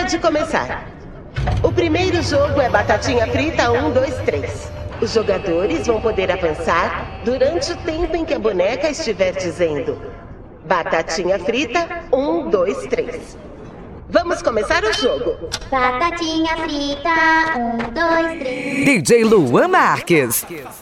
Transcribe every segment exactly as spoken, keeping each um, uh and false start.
Pode começar. O primeiro jogo é Batatinha Frita um, dois, três. Os jogadores vão poder avançar durante o tempo em que a boneca estiver dizendo Batatinha Frita um, dois, três. Vamos começar o jogo. Batatinha frita, um, dois, três. D J Luan Marques.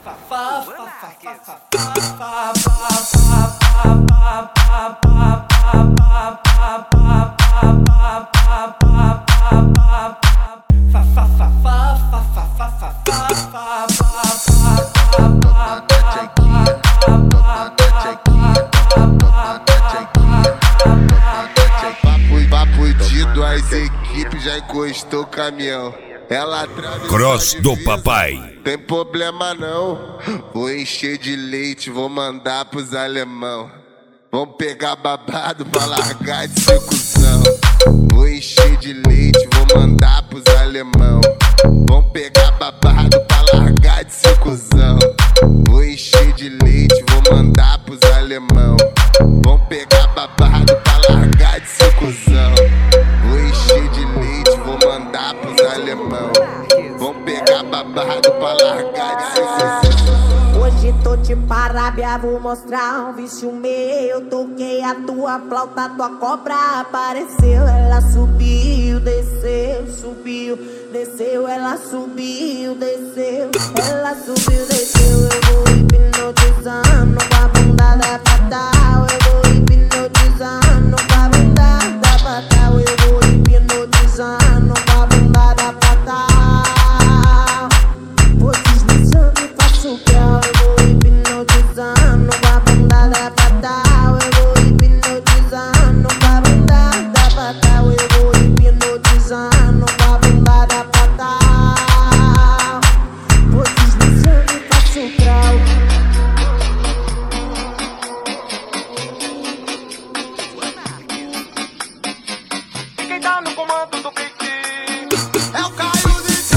As equipes já encostou o caminhão. Ela Cross do papai. Tem problema não. Vou encher de leite, vou mandar pros alemão. Vão pegar babado pra largar de ser cuzão. Vou encher de leite, vou mandar pros alemão. Vão pegar babado pra largar de ser cuzão. Vou encher de leite, vou mandar pros alemão. Vão pegar babado pra largar de ser cuzão. Vou encher de leite, vou mandar pros alemão. Vão pegar babado pra largar de ser cuzão. Hoje tô de parábia, vou mostrar um vício meu. Toquei a tua flauta, tua cobra apareceu. Ela subiu, desceu, subiu, desceu. Ela subiu, desceu. Ela subiu, desceu. Eu vou hipnotizando com a bunda da fatal. Eu vou hipnotizando com a bunda da fatal. Eu vou hipnotizando com a bunda da fatal. Vou deslizando e faço grau. Eu vou hipnotizando com a bunda da fatal. Eu vou hipnotizando com a bunda da fatal. Eu vou hipnotizando com a bunda da fatal. Vou deslizando e faço grau. Quem tá no comando do pique é o Caio D J.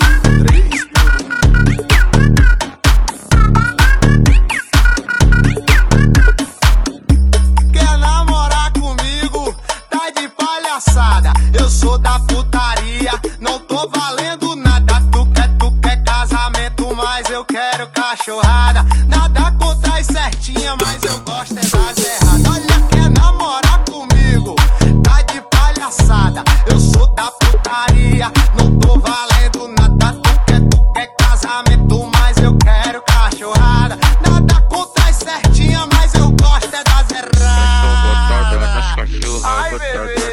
Quer namorar comigo? Tá de palhaçada. Eu sou da putaria, não tô valendo nada. Tu quer, tu quer casamento, mas eu quero cachorrada. Nada contra as certinhas, mas eu gosto é das erradas. Olha, quer namorar comigo? Tá de palhaçada. Eu sou da putaria, não tô valendo nada. Tu quer, tu quer casamento, mas eu quero cachorrada. Nada contra as certinhas, mas eu gosto é das erradas. Ai, bebê.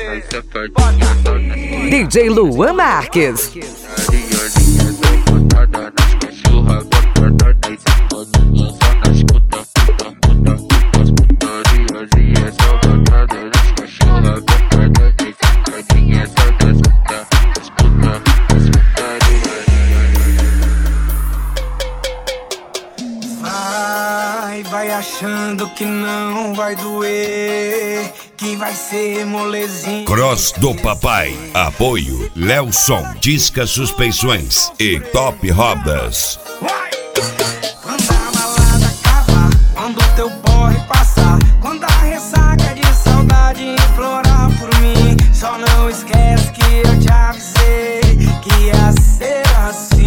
D J Luan Marques. Vai, vai achando que não vai doer, que vai ser molezinho. Cross do papai. Apoio Lelson Disca Suspensões e Top Rodas. Vai! Quando a balada acabar, quando o teu porre passar, quando a ressaca de saudade implorar por mim, só não esquece que eu te avisei que ia ser assim.